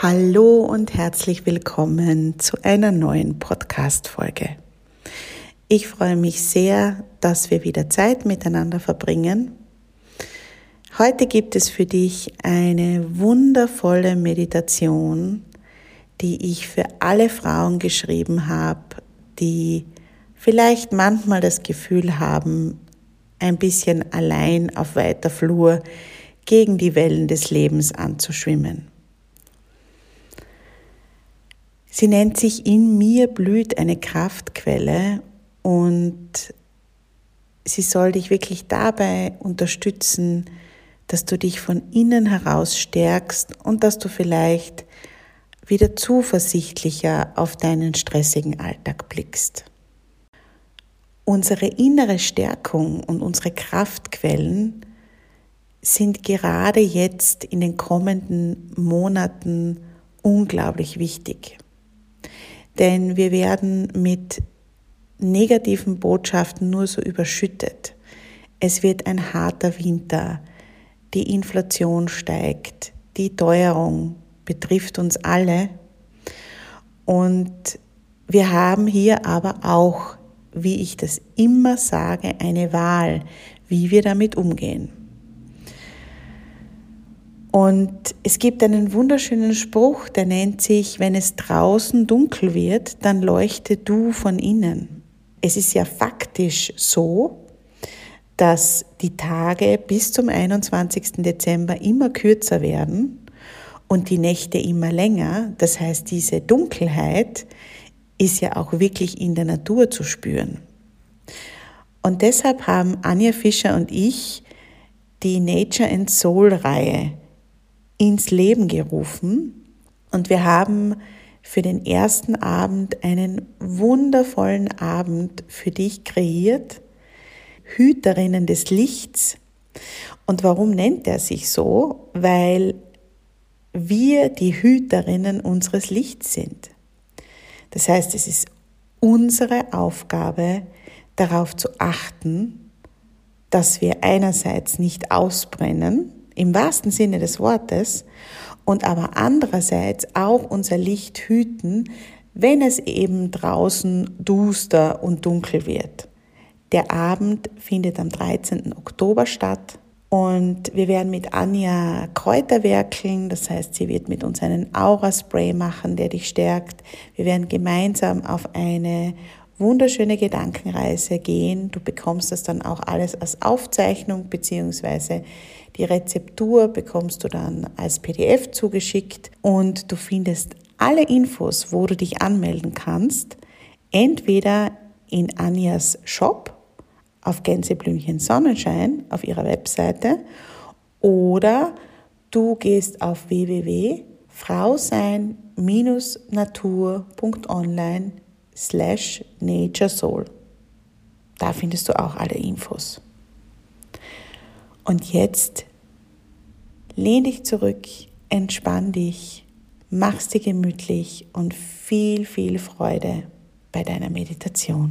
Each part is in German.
Hallo und herzlich willkommen zu einer neuen Podcast-Folge. Ich freue mich sehr, dass wir wieder Zeit miteinander verbringen. Heute gibt es für dich eine wundervolle Meditation, die ich für alle Frauen geschrieben habe, die vielleicht manchmal das Gefühl haben, ein bisschen allein auf weiter Flur gegen die Wellen des Lebens anzuschwimmen. Sie nennt sich In mir blüht eine Kraftquelle und sie soll dich wirklich dabei unterstützen, dass du dich von innen heraus stärkst und dass du vielleicht wieder zuversichtlicher auf deinen stressigen Alltag blickst. Unsere innere Stärkung und unsere Kraftquellen sind gerade jetzt in den kommenden Monaten unglaublich wichtig. Denn wir werden mit negativen Botschaften nur so überschüttet. Es wird ein harter Winter, die Inflation steigt, die Teuerung betrifft uns alle. Und wir haben hier aber auch, wie ich das immer sage, eine Wahl, wie wir damit umgehen. Und es gibt einen wunderschönen Spruch, der nennt sich, wenn es draußen dunkel wird, dann leuchte du von innen. Es ist ja faktisch so, dass die Tage bis zum 21. Dezember immer kürzer werden und die Nächte immer länger. Das heißt, diese Dunkelheit ist ja auch wirklich in der Natur zu spüren. Und deshalb haben Anja Fischer und ich die Nature and Soul Reihe ins Leben gerufen und wir haben für den ersten Abend einen wundervollen Abend für dich kreiert, Hüterinnen des Lichts. Und warum nennt er sich so? Weil wir die Hüterinnen unseres Lichts sind. Das heißt, es ist unsere Aufgabe, darauf zu achten, dass wir einerseits nicht ausbrennen, im wahrsten Sinne des Wortes, und aber andererseits auch unser Licht hüten, wenn es eben draußen duster und dunkel wird. Der Abend findet am 13. Oktober statt und wir werden mit Anja Kräuter werkeln, das heißt, sie wird mit uns einen Aura-Spray machen, der dich stärkt. Wir werden gemeinsam auf eine wunderschöne Gedankenreise gehen. Du bekommst das dann auch alles als Aufzeichnung beziehungsweise die Rezeptur bekommst du dann als PDF zugeschickt und du findest alle Infos, wo du dich anmelden kannst, entweder in Anjas Shop auf Gänseblümchen Sonnenschein auf ihrer Webseite oder du gehst auf www.frausein-natur.online/naturesoul. Da findest du auch alle Infos. Und jetzt lehn dich zurück, entspann dich, mach's dir gemütlich und viel, viel Freude bei deiner Meditation.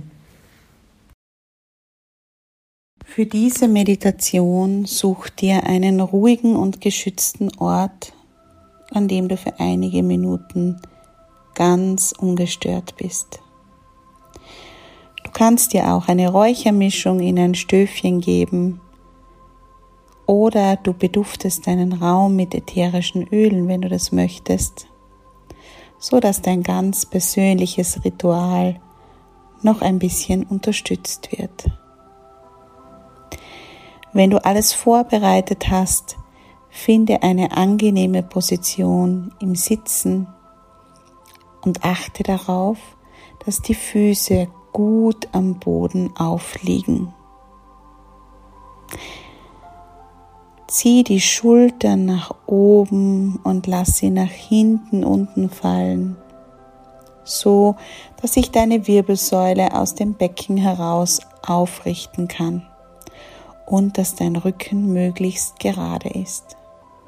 Für diese Meditation such dir einen ruhigen und geschützten Ort, an dem du für einige Minuten ganz ungestört bist. Du kannst dir auch eine Räuchermischung in ein Stöfchen geben oder du beduftest deinen Raum mit ätherischen Ölen, wenn du das möchtest, so dass dein ganz persönliches Ritual noch ein bisschen unterstützt wird. Wenn du alles vorbereitet hast, finde eine angenehme Position im Sitzen und achte darauf, dass die Füße gut am Boden aufliegen. Zieh die Schultern nach oben und lass sie nach hinten unten fallen, so dass sich deine Wirbelsäule aus dem Becken heraus aufrichten kann und dass dein Rücken möglichst gerade ist.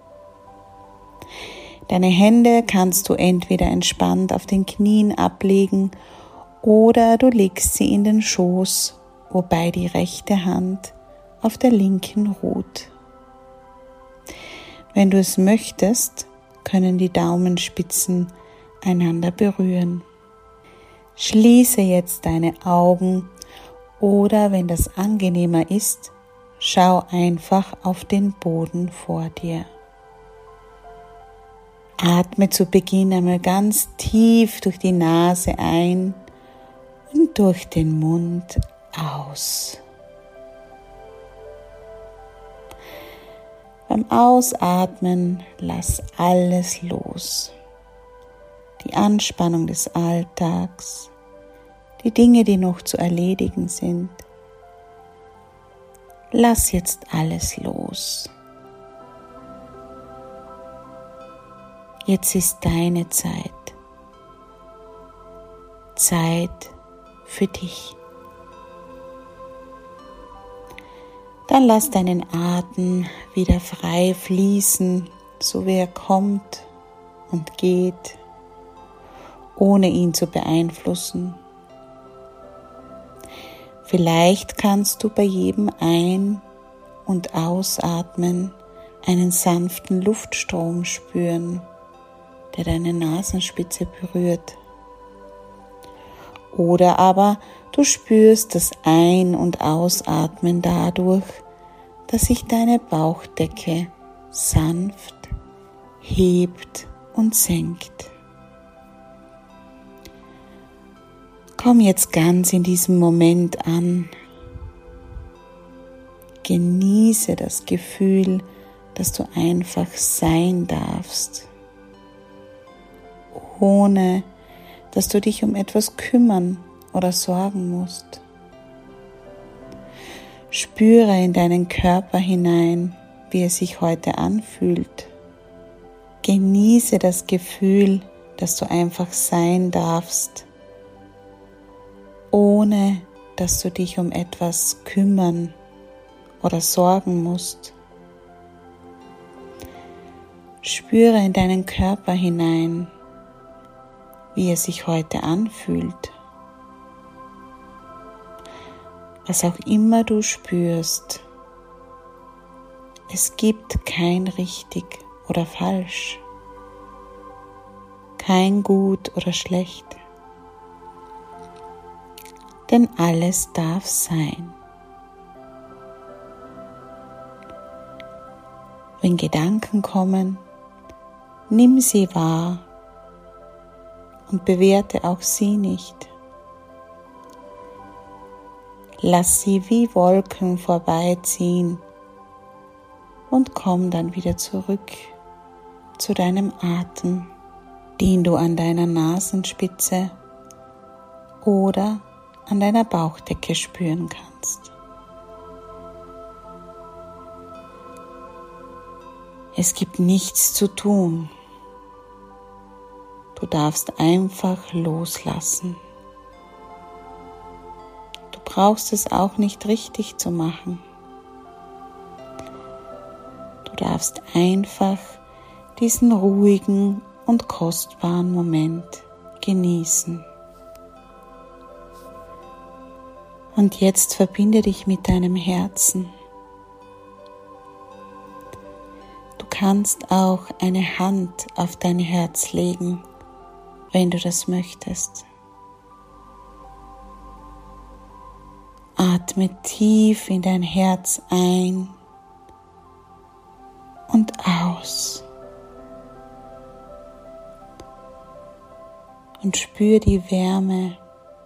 Deine Hände kannst du entweder entspannt auf den Knien ablegen oder du legst sie in den Schoß, wobei die rechte Hand auf der linken ruht. Wenn du es möchtest, können die Daumenspitzen einander berühren. Schließe jetzt deine Augen oder, wenn das angenehmer ist, schau einfach auf den Boden vor dir. Atme zu Beginn einmal ganz tief durch die Nase ein und durch den Mund aus. Beim Ausatmen lass alles los. Die Anspannung des Alltags, die Dinge, die noch zu erledigen sind. Lass jetzt alles los. Jetzt ist deine Zeit. Zeit für dich. Dann lass deinen Atem wieder frei fließen, so wie er kommt und geht, ohne ihn zu beeinflussen. Vielleicht kannst du bei jedem Ein- und Ausatmen einen sanften Luftstrom spüren, der deine Nasenspitze berührt. Oder aber du spürst das Ein- und Ausatmen dadurch, dass sich deine Bauchdecke sanft hebt und senkt. Komm jetzt ganz in diesem Moment an. Genieße das Gefühl, dass du einfach sein darfst, ohne dass du dich um etwas kümmern oder sorgen musst. Spüre in deinen Körper hinein, wie es sich heute anfühlt. Genieße das Gefühl, dass du einfach sein darfst, ohne dass du dich um etwas kümmern oder sorgen musst. Spüre in deinen Körper hinein, wie es sich heute anfühlt. Was auch immer du spürst, es gibt kein richtig oder falsch, kein gut oder schlecht, denn alles darf sein. Wenn Gedanken kommen, nimm sie wahr und bewerte auch sie nicht. Lass sie wie Wolken vorbeiziehen und komm dann wieder zurück zu deinem Atem, den du an deiner Nasenspitze oder an deiner Bauchdecke spüren kannst. Es gibt nichts zu tun. Du darfst einfach loslassen. Du brauchst es auch nicht richtig zu machen. Du darfst einfach diesen ruhigen und kostbaren Moment genießen. Und jetzt verbinde dich mit deinem Herzen. Du kannst auch eine Hand auf dein Herz legen, wenn du das möchtest. Atme tief in dein Herz ein und aus. Und spür die Wärme,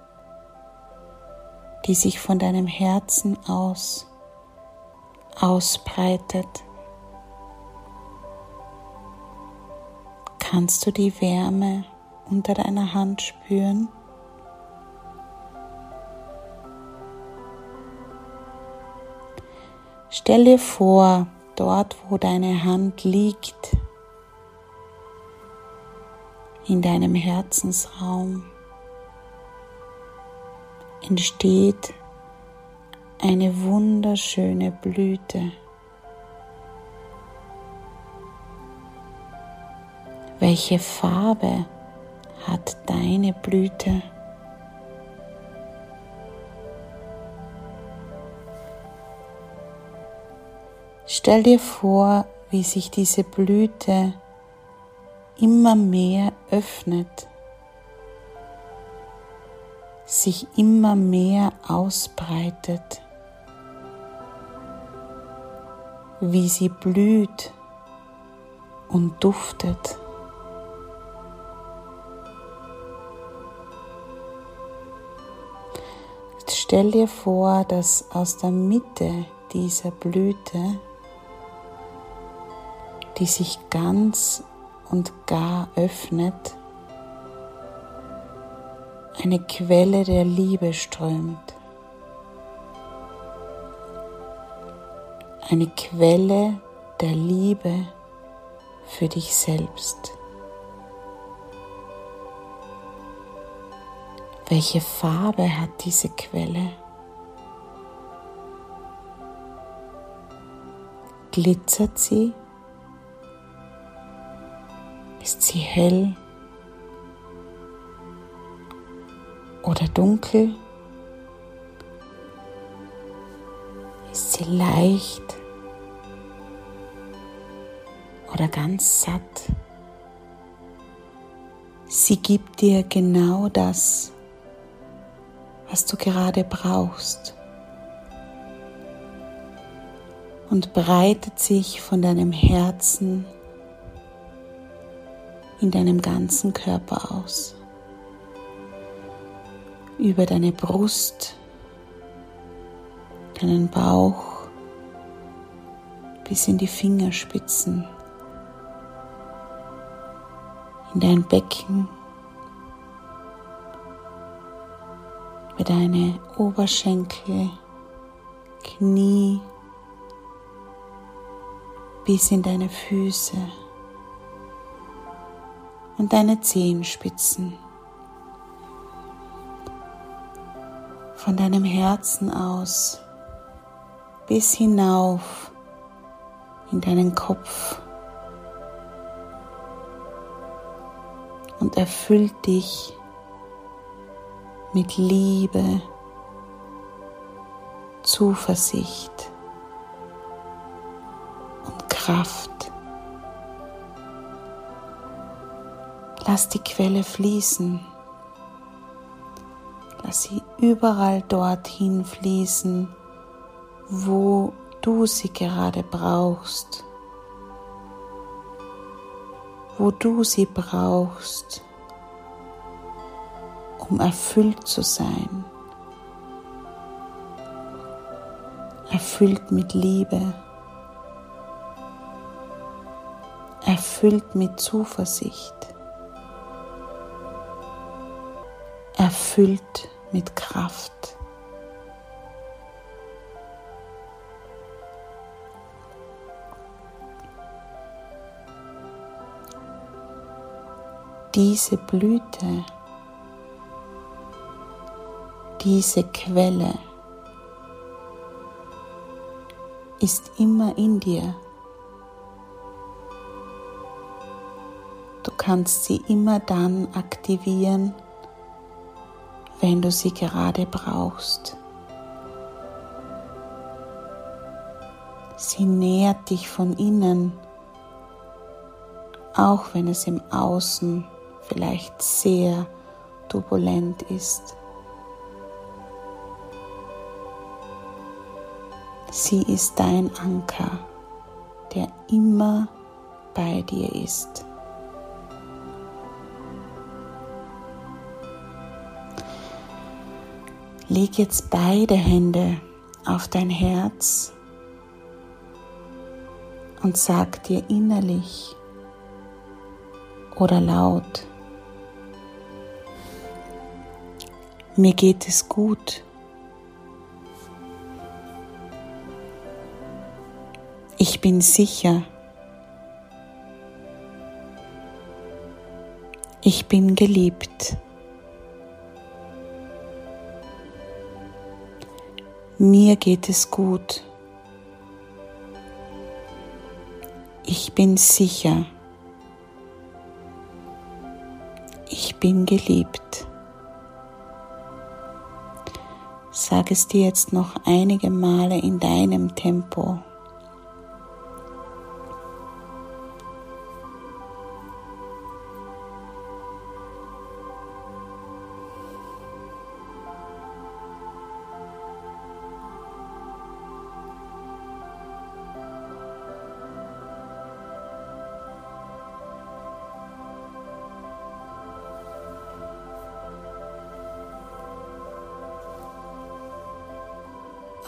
die sich von deinem Herzen aus ausbreitet. Kannst du die Wärme unter deiner Hand spüren? Stell dir vor, dort wo deine Hand liegt, in deinem Herzensraum, entsteht eine wunderschöne Blüte. Welche Farbe hat deine Blüte? Stell dir vor, wie sich diese Blüte immer mehr öffnet, sich immer mehr ausbreitet, wie sie blüht und duftet. Jetzt stell dir vor, dass aus der Mitte dieser Blüte, die sich ganz und gar öffnet, eine Quelle der Liebe strömt. Eine Quelle der Liebe für dich selbst. Welche Farbe hat diese Quelle? Glitzert sie? Ist sie hell oder dunkel? Ist sie leicht oder ganz satt? Sie gibt dir genau das, was du gerade brauchst, und breitet sich von deinem Herzen in deinem ganzen Körper aus, über deine Brust, deinen Bauch bis in die Fingerspitzen, in dein Becken, über deine Oberschenkel, Knie bis in deine Füße und deine Zehenspitzen. Von deinem Herzen aus bis hinauf in deinen Kopf und erfüllt dich mit Liebe, Zuversicht und Kraft. Lass die Quelle fließen. Lass sie überall dorthin fließen, wo du sie gerade brauchst. Wo du sie brauchst, um erfüllt zu sein. Erfüllt mit Liebe. Erfüllt mit Zuversicht. Erfüllt mit Kraft. Diese Blüte, diese Quelle ist immer in dir. Du kannst sie immer dann aktivieren, wenn du sie gerade brauchst. Sie nährt dich von innen, auch wenn es im Außen vielleicht sehr turbulent ist. Sie ist dein Anker, der immer bei dir ist. Leg jetzt beide Hände auf dein Herz und sag dir innerlich oder laut: Mir geht es gut. Ich bin sicher. Ich bin geliebt. Mir geht es gut. Ich bin sicher. Ich bin geliebt. Sag es dir jetzt noch einige Male in deinem Tempo.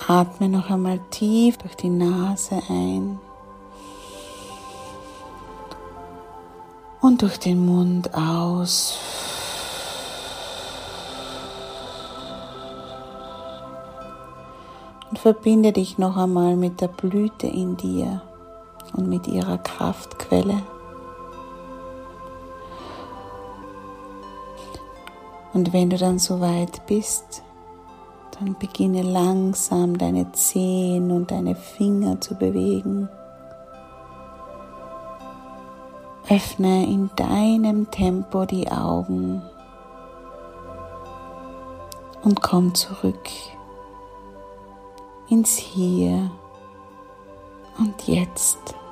Atme noch einmal tief durch die Nase ein und durch den Mund aus. Und verbinde dich noch einmal mit der Blüte in dir und mit ihrer Kraftquelle. Und wenn du dann soweit bist, dann beginne langsam deine Zehen und deine Finger zu bewegen. Öffne in deinem Tempo die Augen und komm zurück ins Hier und Jetzt.